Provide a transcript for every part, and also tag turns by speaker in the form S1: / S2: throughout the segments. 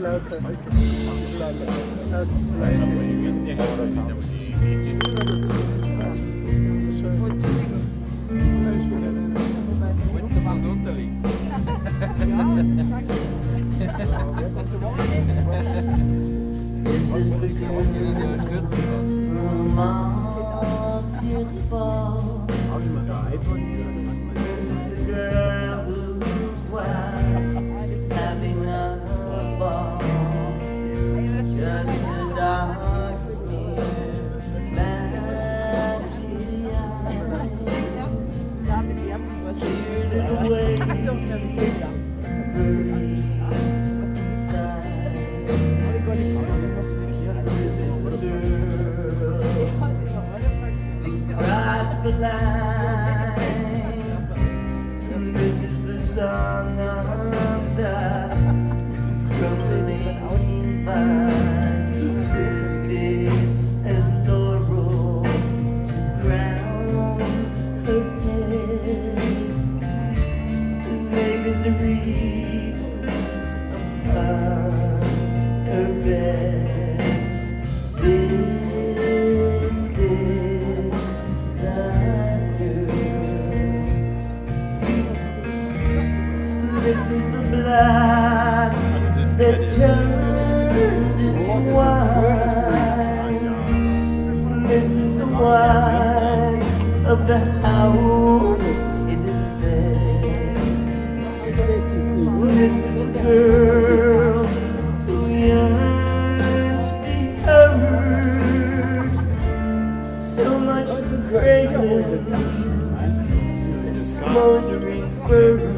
S1: This is the girl from all tears fall. This is the girl who was having a ball. Just a dark smear, masky eyes, steered away, burning inside. This is the girl who cries the line. This is the song of the crumbling vine, twisted as laurel to crown her head. Laid as a wreath upon her bed. This is the girl. This is the blood that turned into wine. This is the wine of the house, it is said. This is the girl who yearned to be heard. So much for craving a smoldering bird.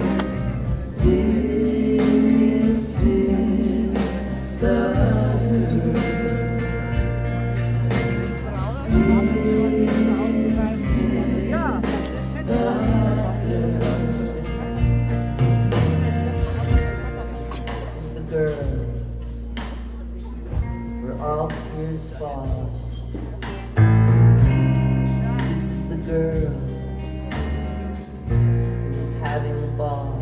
S1: This is the girl. This is the girl where all tears fall. This is the girl who's having a ball.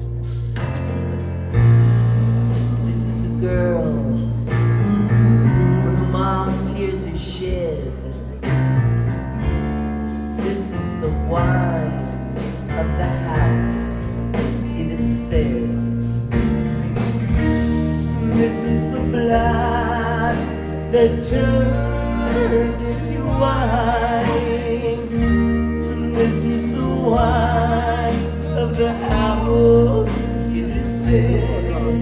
S1: This is the girl for whom all tears are shed. This is the wine of the house, it is said. This is the blood that turned into wine. This is the wine of the house, it is said.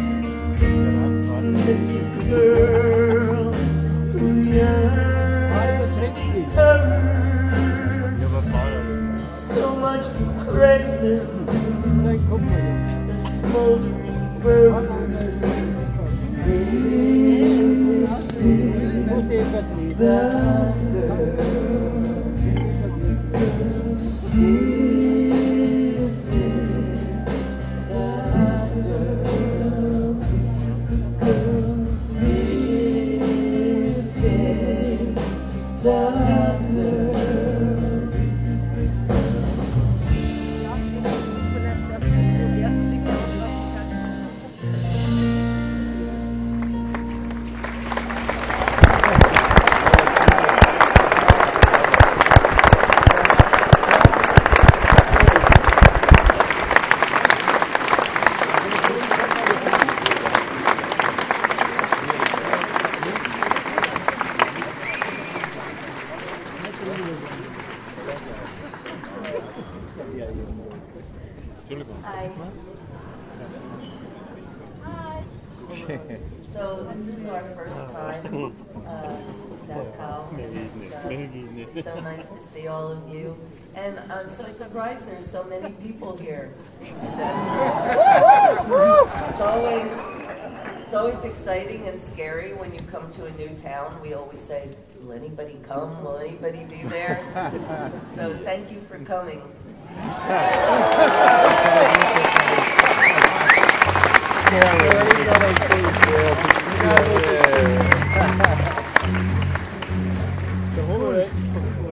S1: This is the girl who yearns to be heard. So much for craving a smoldering bird. This is the girl. Hi. Hi. So this is our first time at Cal. It's so nice to see all of you. And I'm so surprised there's so many people here. It's always exciting and scary when you come to a new town. We always say, will anybody come? Will anybody be there? So thank you for coming.